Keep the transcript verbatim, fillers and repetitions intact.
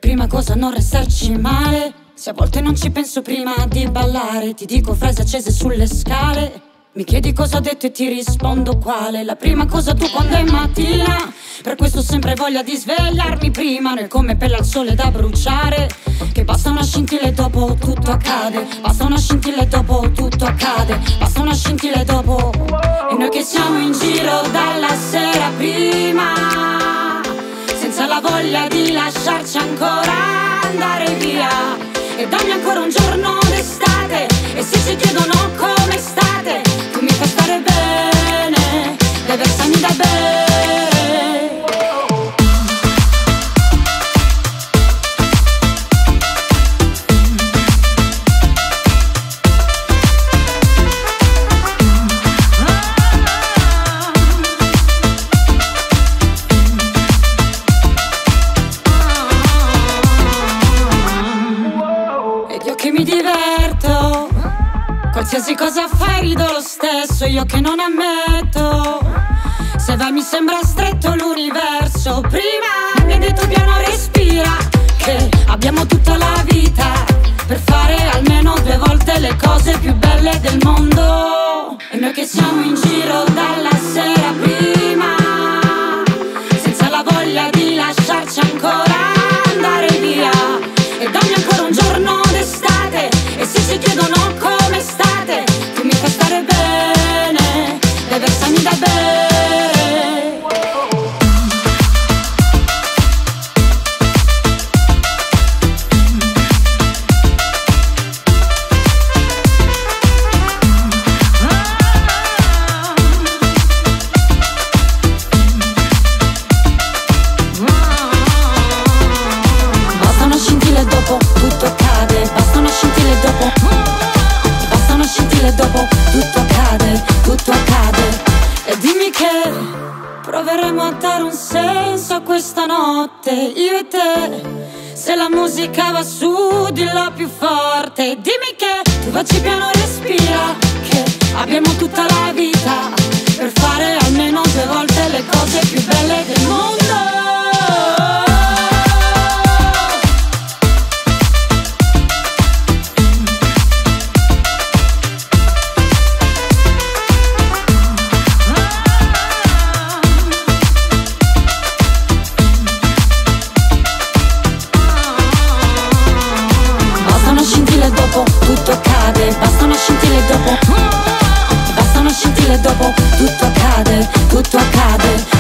prima cosa non restarci male. Se a volte non ci penso prima di ballare, ti dico frasi accese sulle scale. Mi chiedi cosa ho detto e ti rispondo quale. La prima cosa tu quando è mattina, per questo ho sempre voglia di svegliarmi prima. Nel come pelle al sole da bruciare, che basta una scintilla e dopo tutto accade. Basta una scintilla e dopo tutto accade. Basta una scintilla e dopo. E noi che siamo in giro dalla sera prima, senza la voglia di lasciarci ancora andare via. E dammi ancora un giorno d'estate, e se ci chiedono come state, tu mi fai stare bene, dai versami da bere. Che mi diverto, qualsiasi cosa fai rido lo stesso, io che non ammetto. Se vai mi sembra stretto l'universo. Prima mi hai detto piano respira, che abbiamo tutta la vita per fare almeno due volte le cose più belle del mondo. E noi che siamo in giro dalla sera prima, senza la voglia di lasciarci ancora andare via. E dammi ancora un giorno d'estate, e se ci chiedono come state, tu mi fai stare bene, dai versami da bere. Basta una scintilla e dopo tutto accade. Basta una scintilla e dopo. Basta una scintilla e dopo tutto accade, tutto accade. E dimmi che proveremo a dare un senso a questa notte, io e te. Se la musica va su, dillo più forte. Dimmi che tu facci piano, respira, che abbiamo tutta la vita per fare almeno due volte le cose più belle del mondo. Dopo tutto accade, basta una scintilla e dopo. Basta una scintilla e dopo tutto accade, tutto accade.